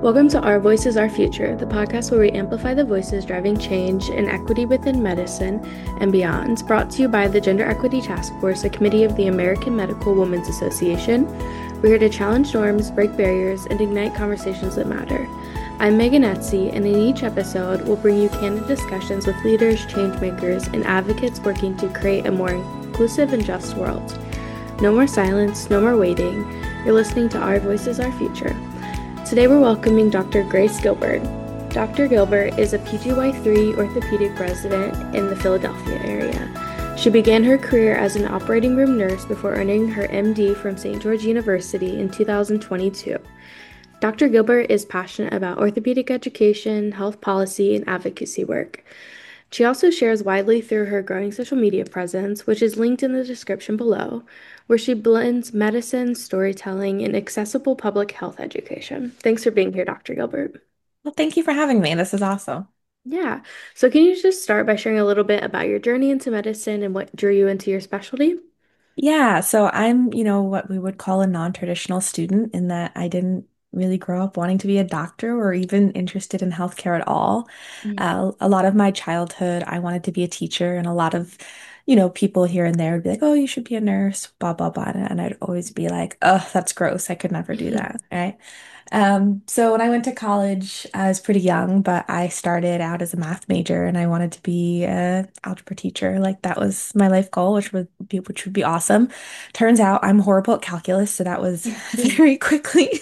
Welcome to Our Voices, Our Future, the podcast where we amplify the voices driving change and equity within medicine and beyond. Brought to you by the Gender Equity Task Force, a committee of the American Medical Women's Association. We're here to challenge norms, break barriers, and ignite conversations that matter. I'm Megan Etsy, and in each episode, we'll bring you candid discussions with leaders, changemakers, and advocates working to create a more inclusive and just world. No more silence, no more waiting. You're listening to Our Voices, Our Future. Today we're welcoming Dr. Grace Gilbert. Dr. Gilbert is a PGY3 orthopedic resident in the Philadelphia area. She began her career as an operating room nurse before earning her MD from St. George University in 2022. Dr. Gilbert is passionate about orthopedic education, health policy, and advocacy work. She also shares widely through her growing social media presence, which is linked in the description below, where she blends medicine, storytelling, and accessible public health education. Thanks for being here, Dr. Gilbert. Well, thank you for having me. This is awesome. Yeah. So, can you just start by sharing a little bit about your journey into medicine and what drew you into your specialty? Yeah, so I'm, what we would call a non-traditional student in that I didn't really grow up wanting to be a doctor or even interested in healthcare at all. Mm. A lot of my childhood, I wanted to be a teacher, and a lot of, people here and there would be like, "Oh, you should be a nurse," blah blah blah, and I'd always be like, "Oh, that's gross. I could never do that." Right? So when I went to college, I was pretty young, but I started out as a math major and I wanted to be a algebra teacher. Like that was my life goal, which would be awesome. Turns out I'm horrible at calculus, so that was very quickly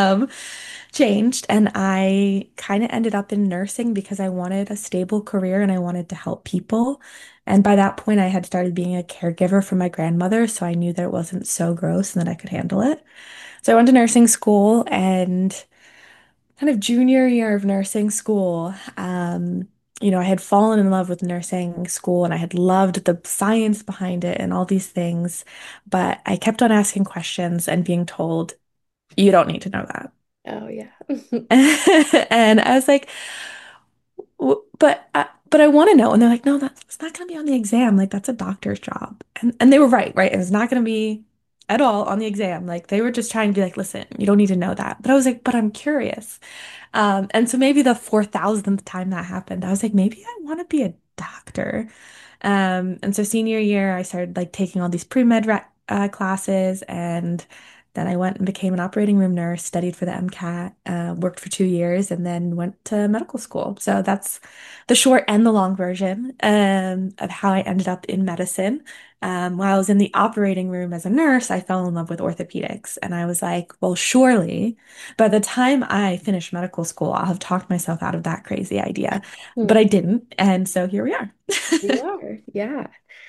changed. And I kind of ended up in nursing because I wanted a stable career and I wanted to help people. And by that point, I had started being a caregiver for my grandmother, so I knew that it wasn't so gross and that I could handle it. So I went to nursing school and kind of junior year of nursing school, I had fallen in love with nursing school and I had loved the science behind it and all these things, but I kept on asking questions and being told, you don't need to know that. Oh, yeah. And I was like, but I want to know. And they're like, no, that's it's not going to be on the exam. Like that's a doctor's job. And they were right, right? And it's not going to be at all on the exam. Like they were just trying to be like, listen, you don't need to know that. But I was like, but I'm curious. And so maybe the 4,000th time that happened, I was like, maybe I want to be a doctor. And so senior year, I started like taking all these pre-med classes, and then I went and became an operating room nurse, studied for the MCAT, worked for 2 years, and then went to medical school. So that's the short and the long version of how I ended up in medicine. While I was in the operating room as a nurse, I fell in love with orthopedics, and I was like, well, surely. By the time I finish medical school, I'll have talked myself out of that crazy idea. But I didn't. And so here we are. You are, yeah.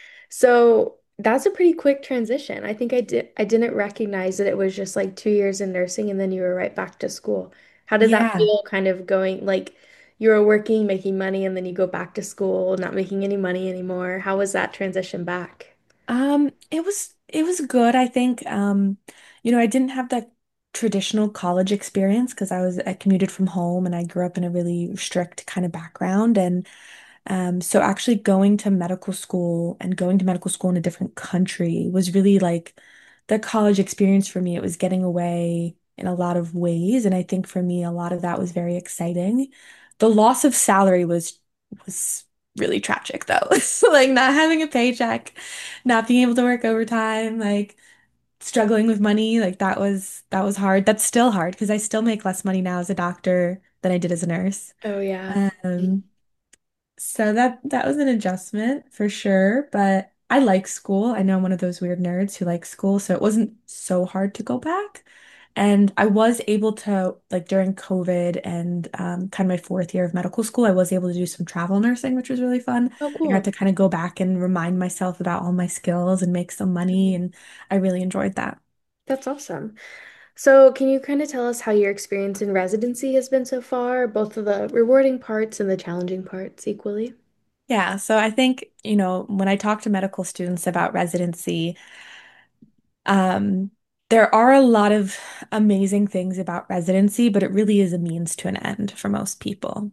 So that's a pretty quick transition. I didn't recognize that it was just like 2 years in nursing and then you were right back to school. How did that Yeah. feel kind of going like you were working, making money, and then you go back to school, not making any money anymore? How was that transition back? It was good, I think. I didn't have that traditional college experience because I commuted from home and I grew up in a really strict kind of background. And so actually going to medical school and going to medical school in a different country was really like the college experience for me. It was getting away in a lot of ways. And I think for me, a lot of that was very exciting. The loss of salary was really tragic though. Like not having a paycheck, not being able to work overtime, like struggling with money, like that was hard. That's still hard because I still make less money now as a doctor than I did as a nurse. Oh yeah. Um, so that was an adjustment for sure, but I like school. I know I'm one of those weird nerds who likes school, so it wasn't so hard to go back. And I was able to, like during COVID and kind of my fourth year of medical school, I was able to do some travel nursing, which was really fun. Oh, I got cool. to kind of go back and remind myself about all my skills and make some money, and I really enjoyed that. That's awesome. So, can you kind of tell us how your experience in residency has been so far, both of the rewarding parts and the challenging parts equally? Yeah, so I think, when I talk to medical students about residency, Um, there are a lot of amazing things about residency, but it really is a means to an end for most people.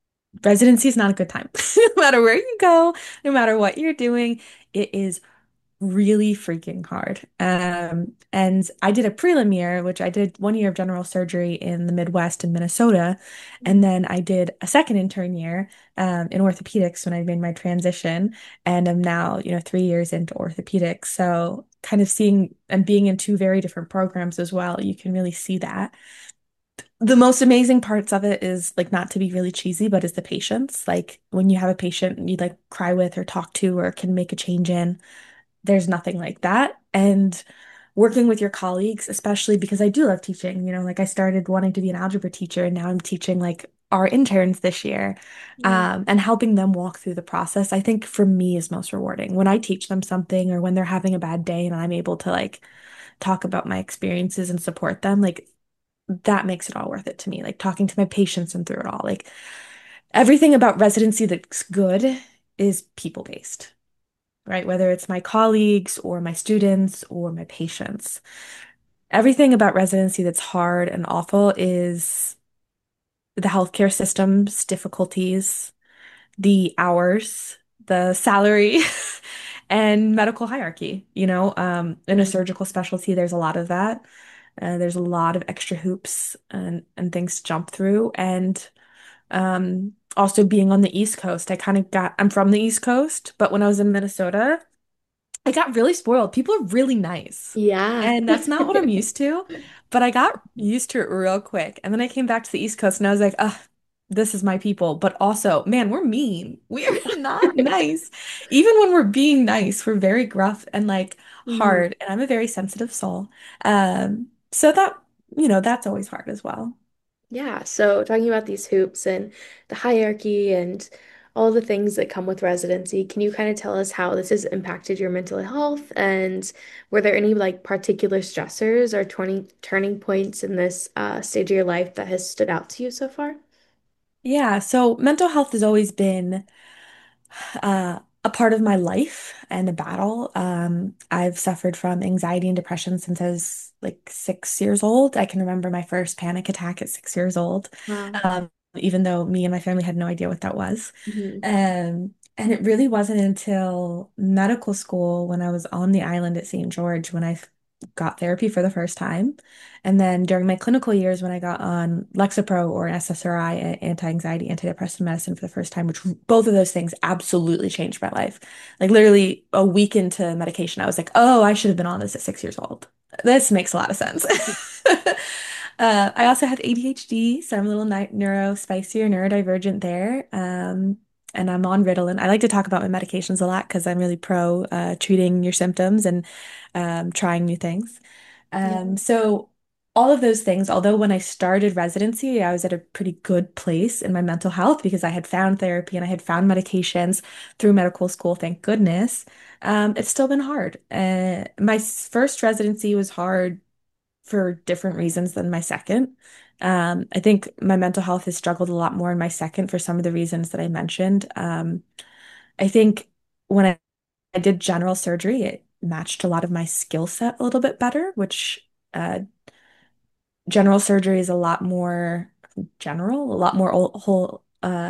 Residency is not a good time. No matter where you go, no matter what you're doing, it is really freaking hard. And I did a prelim year, which I did 1 year of general surgery in the Midwest in Minnesota. And then I did a second intern year in orthopedics when I made my transition. And I'm now, 3 years into orthopedics. So kind of seeing and being in two very different programs as well, you can really see that. The most amazing parts of it is like not to be really cheesy, but is the patients. Like when you have a patient you like cry with or talk to or can make a change in, there's nothing like that. And working with your colleagues, especially because I do love teaching, like I started wanting to be an algebra teacher and now I'm teaching like our interns this year, Yeah. and helping them walk through the process, I think for me is most rewarding. When I teach them something or when they're having a bad day and I'm able to like talk about my experiences and support them, like that makes it all worth it to me. Like talking to my patients and through it all. Like everything about residency that's good is people-based, right? Whether it's my colleagues or my students or my patients. Everything about residency that's hard and awful is the healthcare system's difficulties, the hours, the salary, and medical hierarchy. In a Yeah. surgical specialty, there's a lot of that. There's a lot of extra hoops and things to jump through. And also being on the East Coast, I'm from the East Coast, but when I was in Minnesota, I got really spoiled. People are really nice. Yeah. And that's not what I'm used to, but I got used to it real quick. And then I came back to the East Coast and I was like, ugh, this is my people. But also, man, we're mean. We are not nice. Even when we're being nice, we're very gruff and like Mhm. hard. And I'm a very sensitive soul. So that's always hard as well. Yeah, so talking about these hoops and the hierarchy and all the things that come with residency, can you kind of tell us how this has impacted your mental health? And were there any like particular stressors or turning points in this stage of your life that has stood out to you so far? Yeah, so mental health has always been a part of my life and a battle. I've suffered from anxiety and depression since I was like 6 years old. I can remember my first panic attack at 6 years old, Wow. even though me and my family had no idea what that was. Hmm. And it really wasn't until medical school when I was on the island at St. George when got therapy for the first time. And then during my clinical years, when I got on Lexapro or an SSRI, anti-anxiety, antidepressant medicine for the first time, which both of those things absolutely changed my life. Like literally a week into medication, I was like, oh, I should have been on this at 6 years old. This makes a lot of sense. I also have ADHD, so I'm a little neuro spicier, neurodivergent there. And I'm on Ritalin. I like to talk about my medications a lot because I'm really pro treating your symptoms and trying new things. Yeah. So all of those things, although when I started residency, I was at a pretty good place in my mental health because I had found therapy and I had found medications through medical school, thank goodness. It's still been hard. My first residency was hard for different reasons than my second. I think my mental health has struggled a lot more in my second for some of the reasons that I mentioned. I think when I did general surgery, it matched a lot of my skill set a little bit better, which uh, general surgery is a lot more general, a lot more whole,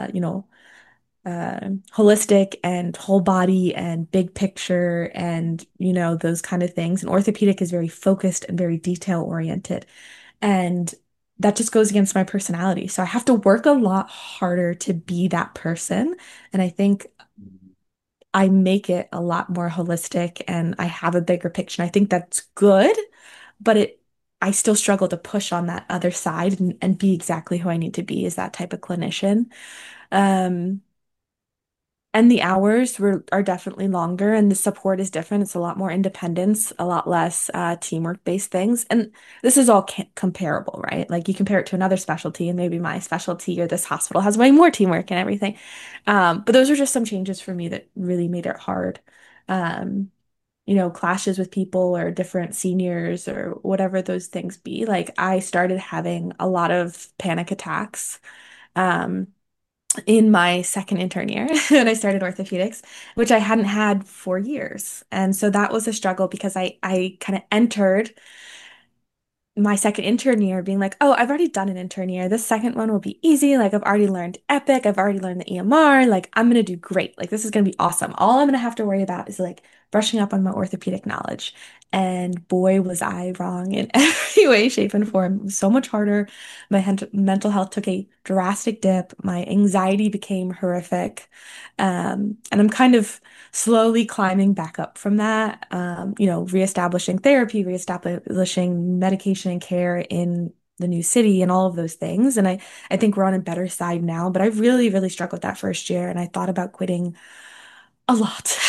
holistic and whole body and big picture and, those kind of things. And orthopedic is very focused and very detail oriented. And that just goes against my personality. So I have to work a lot harder to be that person. And I think I make it a lot more holistic and I have a bigger picture. And I think that's good, but I still struggle to push on that other side and be exactly who I need to be as that type of clinician. Um, and the hours are definitely longer and the support is different. It's a lot more independence, a lot less teamwork based things. And this is all comparable, right? Like you compare it to another specialty and maybe my specialty or this hospital has way more teamwork and everything. But those are just some changes for me that really made it hard. Um, clashes with people or different seniors or whatever those things be. Like I started having a lot of panic attacks. Um, in my second intern year when I started orthopedics, which I hadn't had for years. And so that was a struggle because I kind of entered my second intern year being like, oh, I've already done an intern year. This second one will be easy. Like, I've already learned Epic. I've already learned the EMR. Like, I'm going to do great. Like, this is going to be awesome. All I'm going to have to worry about is like brushing up on my orthopedic knowledge. And boy, was I wrong in every way, shape, and form. It was so much harder. My mental health took a drastic dip. My anxiety became horrific. And I'm kind of slowly climbing back up from that, reestablishing therapy, reestablishing medication and care in the new city and all of those things. And I think we're on a better side now, but I really, really struggled that first year and I thought about quitting a lot.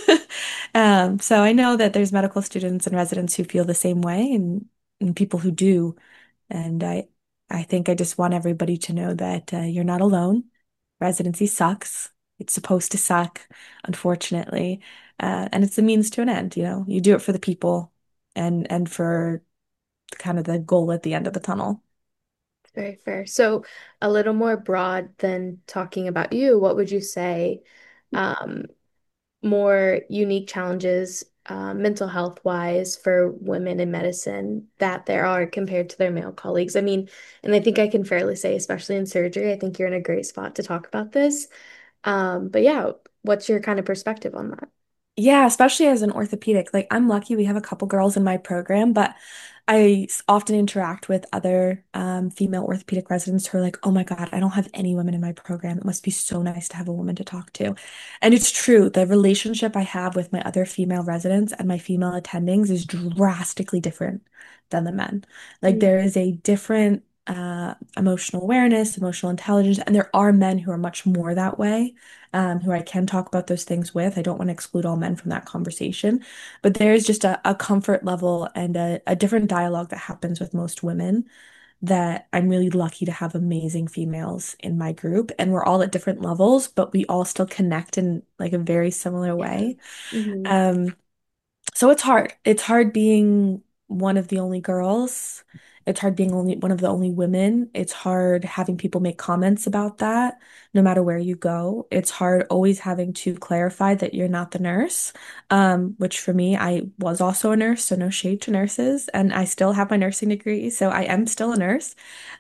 So I know that there's medical students and residents who feel the same way and people who do. And I think I just want everybody to know that you're not alone. Residency sucks. It's supposed to suck, unfortunately. And it's a means to an end, you know. You do it for the people and for kind of the goal at the end of the tunnel. Very fair. So, a little more broad than talking about you, what would you say um, more unique challenges, mental health wise, for women in medicine that there are compared to their male colleagues? I mean, and I think I can fairly say, especially in surgery, I think you're in a great spot to talk about this. But yeah, what's your kind of perspective on that? Yeah, especially as an orthopedic. Like, I'm lucky we have a couple girls in my program, but often interact with other female orthopedic residents who are like, oh my God, I don't have any women in my program. It must be so nice to have a woman to talk to. And it's true. The relationship I have with my other female residents and my female attendings is drastically different than the men. Like, Mm. there is a different emotional awareness, emotional intelligence, and there are men who are much more that way, who I can talk about those things with. I don't want to exclude all men from that conversation, but there is just a comfort level and a different dialogue that happens with most women that I'm really lucky to have amazing females in my group. And we're all at different levels, but we all still connect in like a very similar Yeah. way. Hmm. Um, so it's hard. It's hard being one of the only girls. It's hard being only one of the only women. It's hard having people make comments about that no matter where you go. It's hard always having to clarify that you're not the nurse. Which for me, I was also a nurse, so no shade to nurses. And I still have my nursing degree, so I am still a nurse.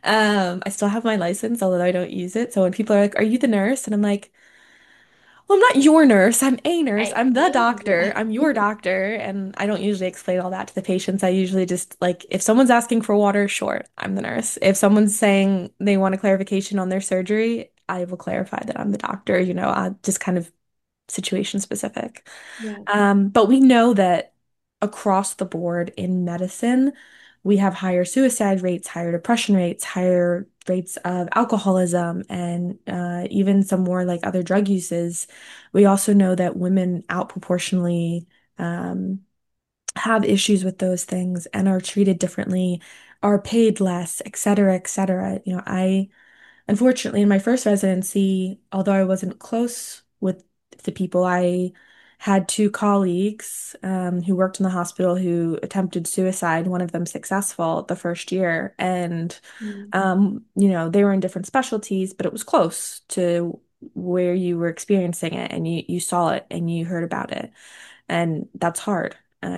I still have my license, although I don't use it. So when people are like, "Are you the nurse?" and I'm like, well, I'm not your nurse. I'm a nurse. Right. I'm the doctor. Yeah. I'm your doctor. And I don't usually explain all that to the patients. I usually just like, if someone's asking for water, sure, I'm the nurse. If someone's saying they want a clarification on their surgery, I will clarify that I'm the doctor, just kind of situation specific. Yeah. But we know that across the board in medicine, we have higher suicide rates, higher depression rates, higher rates of alcoholism, and even some more like other drug uses. We also know that women outproportionally um, have issues with those things and are treated differently, are paid less, et cetera, et cetera. Unfortunately, in my first residency, although I wasn't close with the people, I had two colleagues who worked in the hospital who attempted suicide, one of them successful the first year. And, Mm. they were in different specialties, but it was close to where you were experiencing it and you saw it and you heard about it. And that's hard.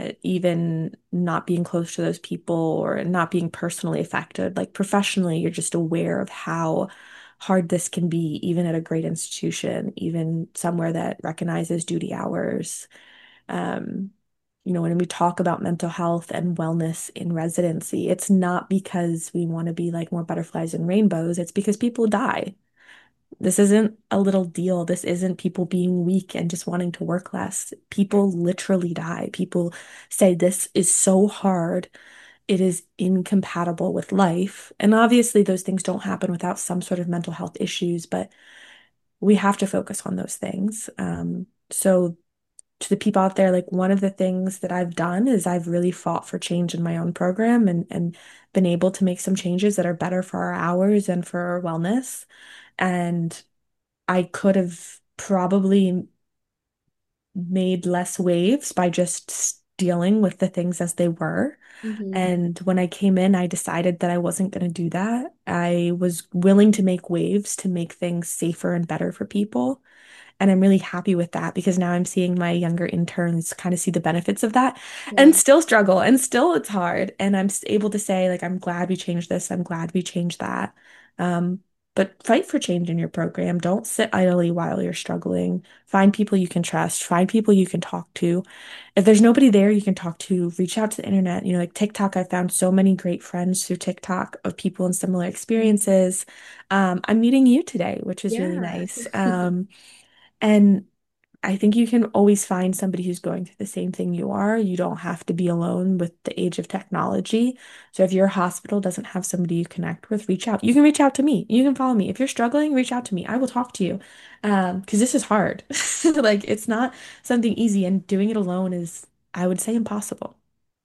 Even not being close to those people or not being personally affected, like professionally, you're just aware of how hard this can be, even at a great institution, even somewhere that recognizes duty hours. Um, when we talk about mental health and wellness in residency, it's not because we want to be like more butterflies and rainbows, it's because people die. This isn't a little deal. This isn't people being weak and just wanting to work less. People literally die. People say this is so hard. It is incompatible with life. And obviously, those things don't happen without some sort of mental health issues, but we have to focus on those things. So, to the people out there, like one of the things that I've done is I've really fought for change in my own program and been able to make some changes that are better for our hours and for our wellness. And I could have probably made less waves by just dealing with the things as they were. Hmm. And when I came in, I decided that I wasn't going to do that. I was willing to make waves to make things safer and better for people. And I'm really happy with that because now I'm seeing my younger interns kind of see the benefits of that and Yeah. still struggle and still it's hard. And able to say, like, I'm glad we changed this. I'm glad we changed that. Um, but fight for change in your program. Don't sit idly while you're struggling. Find people you can trust. Find people you can talk to. If there's nobody there you can talk to, reach out to the internet. Like TikTok, I found so many great friends through TikTok of people in similar experiences. I'm meeting you today, which is really Yeah. nice. And I think you can always find somebody who's going through the same thing you are. You don't have to be alone with the age of technology. So if your hospital doesn't have somebody you connect with, reach out. You can reach out to me. You can follow me. If you're struggling, reach out to me. I will talk to you. Because this is hard. Like it's not something easy, and doing it alone is, I would say, impossible.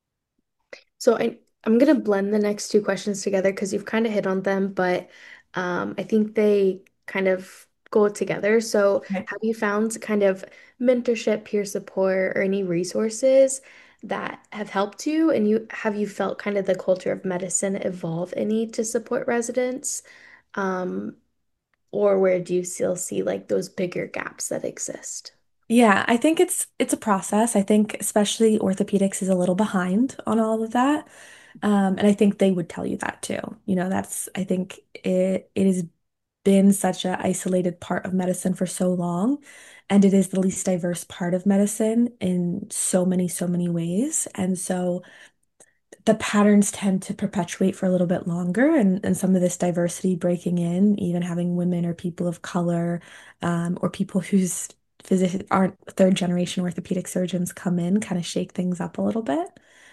So I'm gonna blend the next two questions together because you've kind of hit on them, but I think they kind of go together. So Okay. have you found kind of mentorship, peer support, or any resources that have helped you? And you felt kind of the culture of medicine evolve any to support residents? Um, or where do you still see like those bigger gaps that exist? Yeah, I think it's a process. I think especially orthopedics is a little behind on all of that. And I think they would tell you that too. I think it has been such an isolated part of medicine for so long, and it is the least diverse part of medicine in so many ways. And so the patterns tend to perpetuate for a little bit longer, and some of this diversity breaking in, even having women or people of color, or people whose physicians aren't third generation orthopedic surgeons come in, kind of shake things up a little bit.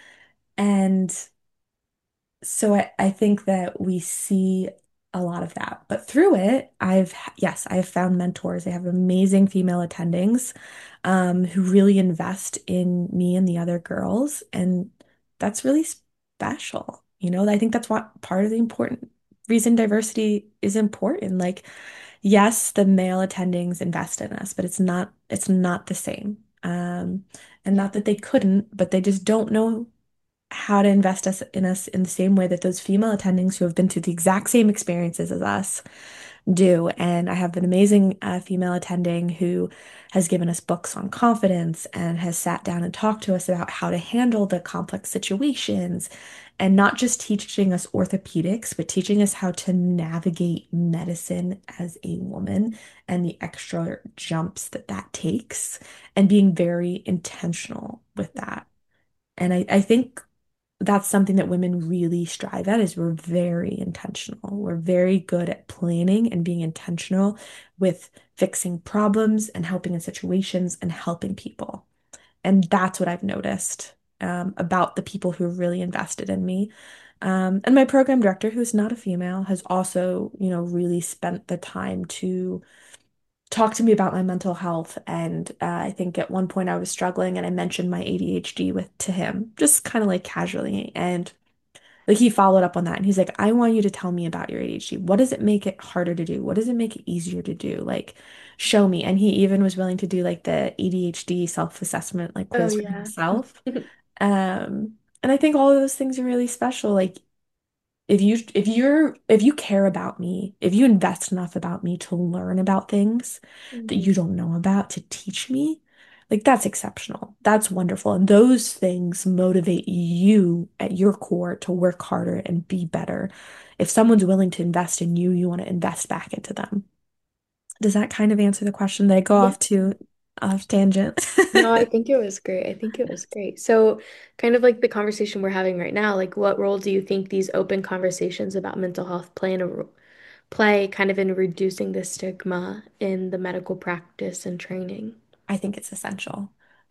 And so I think that we see a lot of that. But through it, yes, I have found mentors. I have amazing female attendings who really invest in me and the other girls. And that's really special. I think that's what part of the important reason diversity is important. Like, yes, the male attendings invest in us, but it's not the same. And Yeah. not that they couldn't, but they just don't know how to invest us in the same way that those female attendings who have been through the exact same experiences as us do. And I have an amazing female attending who has given us books on confidence and has sat down and talked to us about how to handle the complex situations and not just teaching us orthopedics, but teaching us how to navigate medicine as a woman and the extra jumps that that takes and being very intentional with that. And I think that's something that women really strive at is we're very intentional. We're very good at planning and being intentional with fixing problems and helping in situations and helping people. And that's what I've noticed about the people who have really invested in me. And my program director, who's not a female, has also, really spent the time to talk to me about my mental health. And I think at one point I was struggling and I mentioned my ADHD to him, just kind of like casually. And like he followed up on that and he's like, I want you to tell me about your ADHD. What does it make it harder to do? What does it make it easier to do? Like, show me. And he even was willing to do like the ADHD self-assessment, like Oh quiz for yeah. himself. And I think all of those things are really special. Like, if you care about me, if you invest enough about me to learn about things that Mhm. you don't know about to teach me, like that's exceptional. That's wonderful. And those things motivate you at your core to work harder and be better. If someone's willing to invest in you, you want to invest back into them. Does that kind of answer the question? That I go Yeah. off tangent? No, I think it was great. I think it was great. So, kind of like the conversation we're having right now, like what role do you think these open conversations about mental health play kind of in reducing the stigma in the medical practice and training? I think it's essential.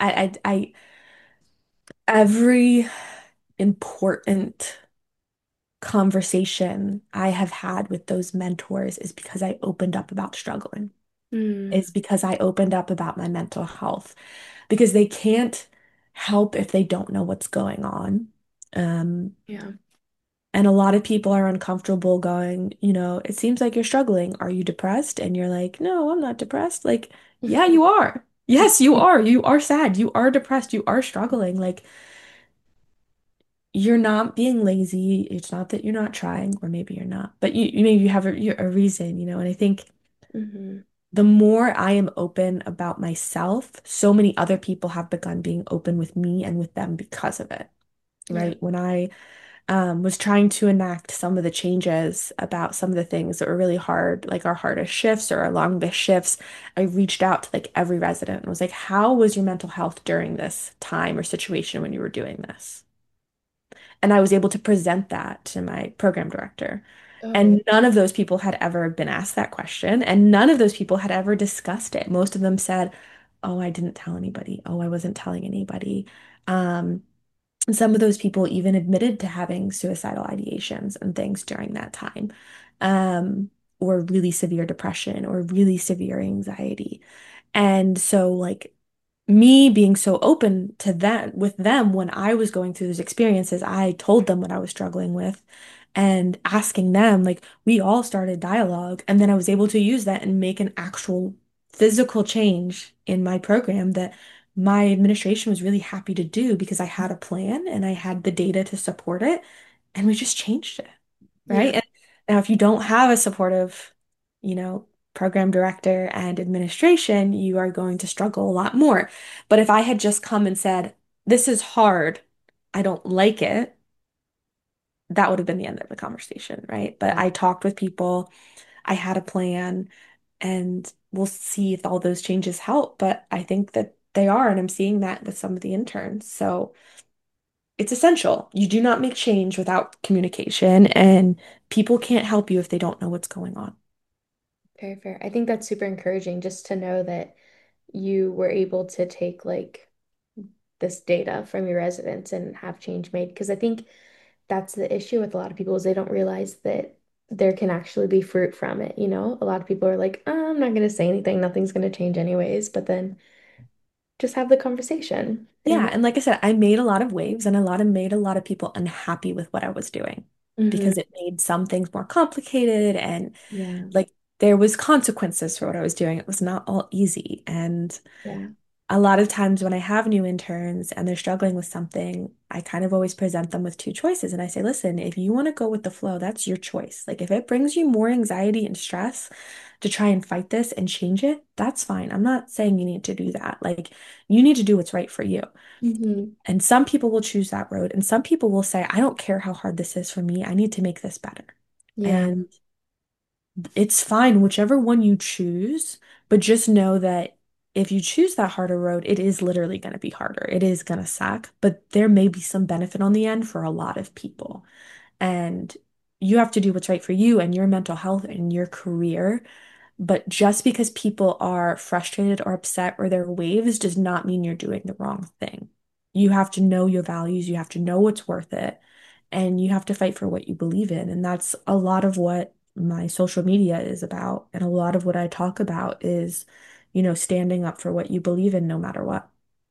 Every important conversation I have had with those mentors is because I opened up about struggling, Mm, is because I opened up about my mental health, because they can't help if they don't know what's going on. Um, yeah. and a lot of people are uncomfortable going, it seems like you're struggling. Are you depressed? And you're like, no, I'm not depressed. Like, yeah, you are. Yes, you are. You are sad. You are depressed. You are struggling. Like, you're not being lazy. It's not that you're not trying, or maybe you're not, but maybe you have a reason, and I think Hmm. the more I am open about myself, so many other people have begun being open with me and with them because of it, Yeah. right? When I was trying to enact some of the changes about some of the things that were really hard, like our hardest shifts or our longest shifts, I reached out to like every resident and was like, how was your mental health during this time or situation when you were doing this? And I was able to present that to my program director. Oh, And none of those people had ever been asked that question, and none of those people had ever discussed it. Most of them said, "Oh, I didn't tell anybody. Oh, I wasn't telling anybody." Um, and some of those people even admitted to having suicidal ideations and things during that time, or really severe depression or really severe anxiety. And so, like, me being so open to them with them when I was going through those experiences, I told them what I was struggling with and asking them, like, we all started dialogue. And then I was able to use that and make an actual physical change in my program that my administration was really happy to do because I had a plan and I had the data to support it. And we just changed it, yeah. right? And now, if you don't have a supportive, you know, program director and administration, you are going to struggle a lot more. But if I had just come and said, this is hard, I don't like it, that would have been the end of the conversation, right? But Yeah. I talked with people, I had a plan, and we'll see if all those changes help. But I think that they are, and I'm seeing that with some of the interns. So it's essential. You do not make change without communication, and people can't help you if they don't know what's going on. Very fair. I think that's super encouraging just to know that you were able to take like this data from your residents and have change made. Because I think that's the issue with a lot of people is they don't realize that there can actually be fruit from it. You know, a lot of people are like, oh, I'm not going to say anything. Nothing's going to change anyways. But then just have the conversation. Yeah, And and like I said, I made a lot of waves and made a lot of people unhappy with what I was doing mhm, because it made some things more complicated and yeah, like there was consequences for what I was doing. It was not all easy. And yeah. a lot of times when I have new interns and they're struggling with something, I kind of always present them with two choices. And I say, listen, if you want to go with the flow, that's your choice. Like if it brings you more anxiety and stress to try and fight this and change it, that's fine. I'm not saying you need to do that. Like you need to do what's right for you. Hmm. And some people will choose that road. And some people will say, I don't care how hard this is for me. I need to make this better. Yeah. And it's fine, whichever one you choose, but just know that if you choose that harder road, it is literally going to be harder. It is going to suck, but there may be some benefit on the end for a lot of people. And you have to do what's right for you and your mental health and your career. But just because people are frustrated or upset or their waves does not mean you're doing the wrong thing. You have to know your values, you have to know what's worth it, and you have to fight for what you believe in. And that's a lot of what my social media is about. And a lot of what I talk about is, standing up for what you believe in no matter what.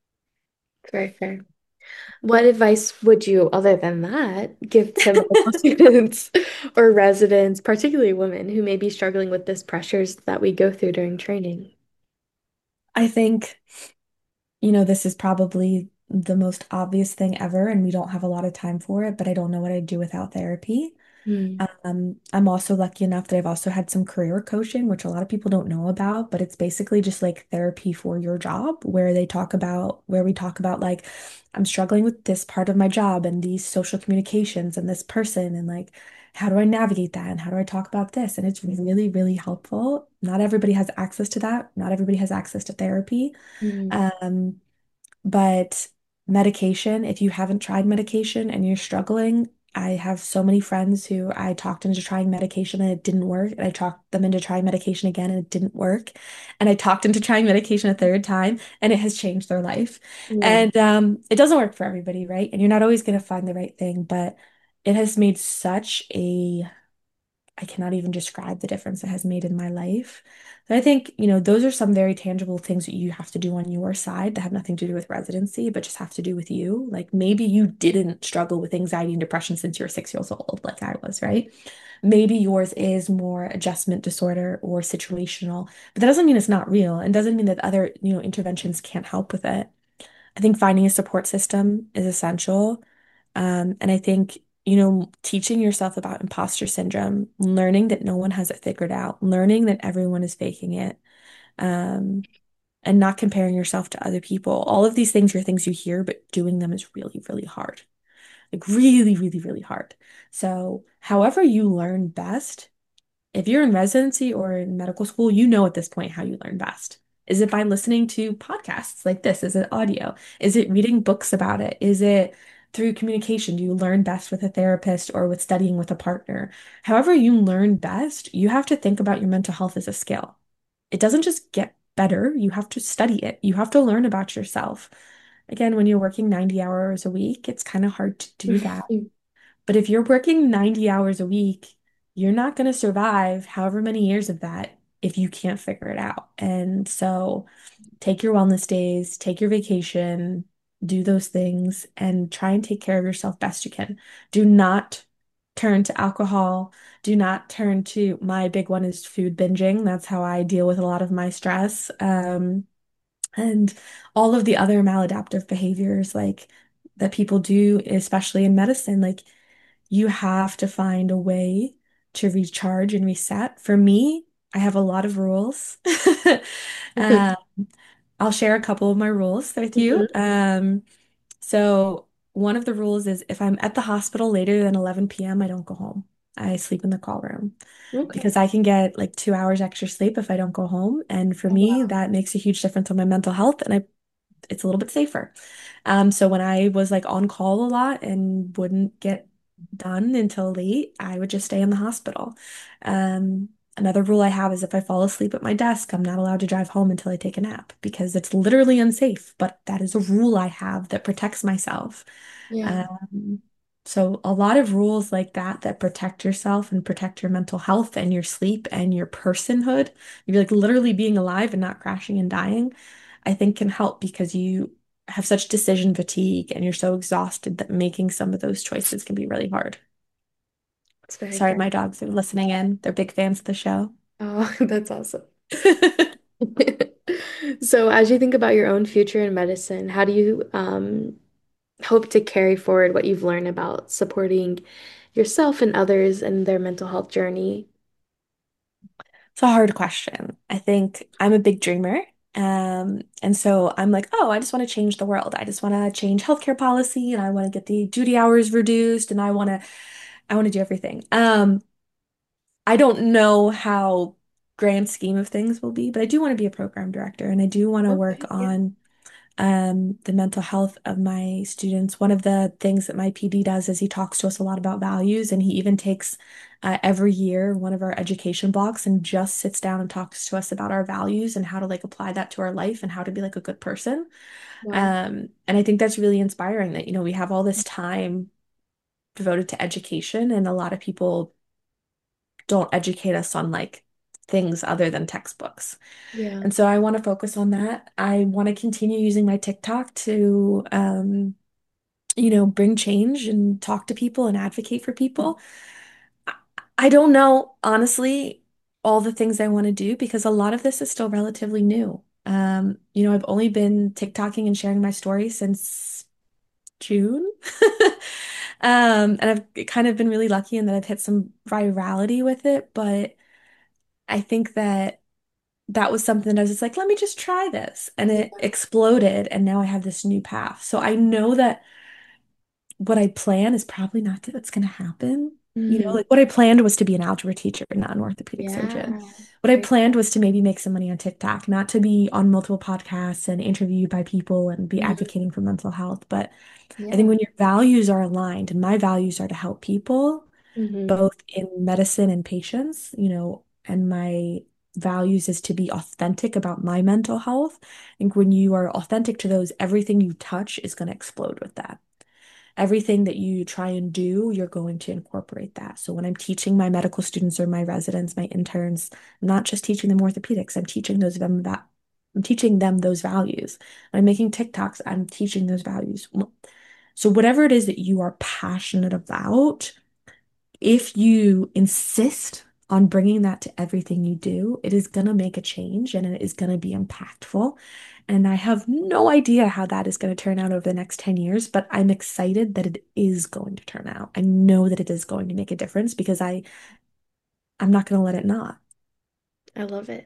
Very fair. What advice would you, other than that, give to medical students or residents, particularly women who may be struggling with these pressures that we go through during training? I think, this is probably the most obvious thing ever, and we don't have a lot of time for it, but I don't know what I'd do without therapy. Mm. I'm also lucky enough that I've also had some career coaching, which a lot of people don't know about, but it's basically just like therapy for your job, where we talk about like, I'm struggling with this part of my job and these social communications and this person, and like, how do I navigate that? And how do I talk about this? And it's really, really helpful. Not everybody has access to that. Not everybody has access to therapy. Mm. Um, but medication, if you haven't tried medication and you're struggling, I have so many friends who I talked into trying medication and it didn't work. And I talked them into trying medication again and it didn't work. And I talked into trying medication a third time and it has changed their life. Yeah. And it doesn't work for everybody, right? And you're not always going to find the right thing, but it has made such a I cannot even describe the difference it has made in my life. So I think, those are some very tangible things that you have to do on your side that have nothing to do with residency, but just have to do with you. Like maybe you didn't struggle with anxiety and depression since you were 6 years old, like I was, right? Maybe yours is more adjustment disorder or situational, but that doesn't mean it's not real and doesn't mean that other, interventions can't help with it. I think finding a support system is essential. And I think, teaching yourself about imposter syndrome, learning that no one has it figured out, learning that everyone is faking it, Um, and not comparing yourself to other people. All of these things are things you hear, but doing them is really, really hard. Like really, really, really hard. So, however you learn best, if you're in residency or in medical school, you know at this point how you learn best. Is it by listening to podcasts like this? Is it audio? Is it reading books about it? Is it through communication? Do you learn best with a therapist or with studying with a partner? However you learn best, you have to think about your mental health as a skill. It doesn't just get better, you have to study it. You have to learn about yourself. Again, when you're working 90 hours a week, it's kind of hard to do that. But if you're working 90 hours a week, you're not going to survive however many years of that if you can't figure it out. And so take your wellness days, take your vacation, do those things, and try and take care of yourself best you can. Do not turn to alcohol. Do not turn to my big one is food binging. That's how I deal with a lot of my stress. And all of the other maladaptive behaviors like that people do, especially in medicine, like you have to find a way to recharge and reset. For me, I have a lot of rules. Uh, I'll share a couple of my rules with you. Mhm. So one of the rules is if I'm at the hospital later than 11 p.m., I don't go home. I sleep in the call room Okay. because I can get like 2 hours extra sleep if I don't go home. And for Oh, me, wow. that makes a huge difference on my mental health. And it's a little bit safer. So when I was like on call a lot and wouldn't get done until late, I would just stay in the hospital. Another rule I have is if I fall asleep at my desk, I'm not allowed to drive home until I take a nap because it's literally unsafe. But that is a rule I have that protects myself. Yeah. Um, so a lot of rules like that that protect yourself and protect your mental health and your sleep and your personhood. You're like literally being alive and not crashing and dying. I think can help because you have such decision fatigue and you're so exhausted that making some of those choices can be really hard. It's very Sorry, fair. my dogs are listening in. They're big fans of the show. Oh, that's awesome. So, as you think about your own future in medicine, how do you hope to carry forward what you've learned about supporting yourself and others in their mental health journey? It's a hard question. I think I'm a big dreamer. And so I'm like, oh, I just want to change the world. I just want to change healthcare policy and I want to get the duty hours reduced and I want to do everything. I don't know how grand scheme of things will be, but I do want to be a program director and I do want to work Okay, yeah. on the mental health of my students. One of the things that my PD does is he talks to us a lot about values, and he even takes every year one of our education blocks and just sits down and talks to us about our values and how to like apply that to our life and how to be like a good person. Wow. And I think that's really inspiring that, we have all this time devoted to education, and a lot of people don't educate us on like things other than textbooks. Yeah. And so I want to focus on that. I want to continue using my TikTok to, bring change and talk to people and advocate for people. I I don't know, honestly, all the things I want to do because a lot of this is still relatively new. I've only been TikToking and sharing my story since June. And I've kind of been really lucky in that I've hit some virality with it, but I think that was something that I was just like, let me just try this. And Yeah. it exploded, and now I have this new path. So I know that what I plan is probably not what's going to happen. Hmm. Like what I planned was to be an algebra teacher, not an orthopedic surgeon. Yeah. What I Very planned cool. was to maybe make some money on TikTok, not to be on multiple podcasts and interviewed by people and be Mhm. advocating for mental health. But I think Yeah. when your values are aligned, and my values are to help people, Hmm. both in medicine and patients, and my values is to be authentic about my mental health. I think when you are authentic to those, everything you touch is going to explode with that. Everything that you try and do, you're going to incorporate that. So when I'm teaching my medical students or my residents, my interns, I'm not just teaching them orthopedics, I'm teaching them those values. When I'm making TikToks, I'm teaching those values. So whatever it is that you are passionate about, if you insist on bringing that to everything you do, it is going to make a change and it is going to be impactful. And I have no idea how that is going to turn out over the next 10 years, but I'm excited that it is going to turn out. I know that it is going to make a difference because I'm not going to let it not. I love it.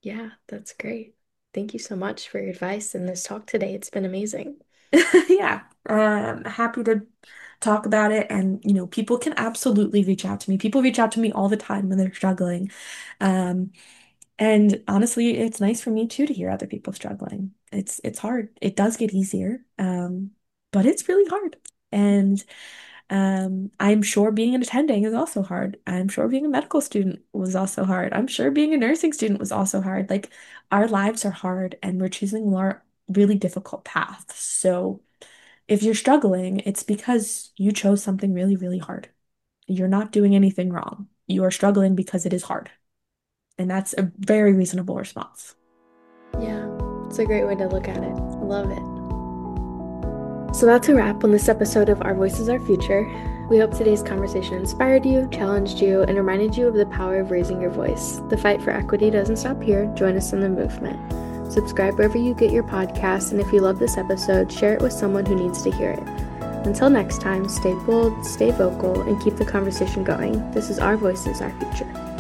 Yeah, that's great. Thank you so much for your advice in this talk today. It's been amazing. Yeah, happy to talk about it. And, people can absolutely reach out to me. People reach out to me all the time when they're struggling. Um, and honestly, it's nice for me too to hear other people struggling. It's hard. It does get easier, but it's really hard. And I'm sure being an attending is also hard. I'm sure being a medical student was also hard. I'm sure being a nursing student was also hard. Like our lives are hard and we're choosing more really difficult paths. So if you're struggling, it's because you chose something really, really hard. You're not doing anything wrong. You are struggling because it is hard. And that's a very reasonable response. Yeah, it's a great way to look at it. I love it. So that's a wrap on this episode of Our Voices, Our Future. We hope today's conversation inspired you, challenged you, and reminded you of the power of raising your voice. The fight for equity doesn't stop here. Join us in the movement. Subscribe wherever you get your podcasts, and if you love this episode, share it with someone who needs to hear it. Until next time, stay bold, stay vocal, and keep the conversation going. This is Our Voices, Our Future.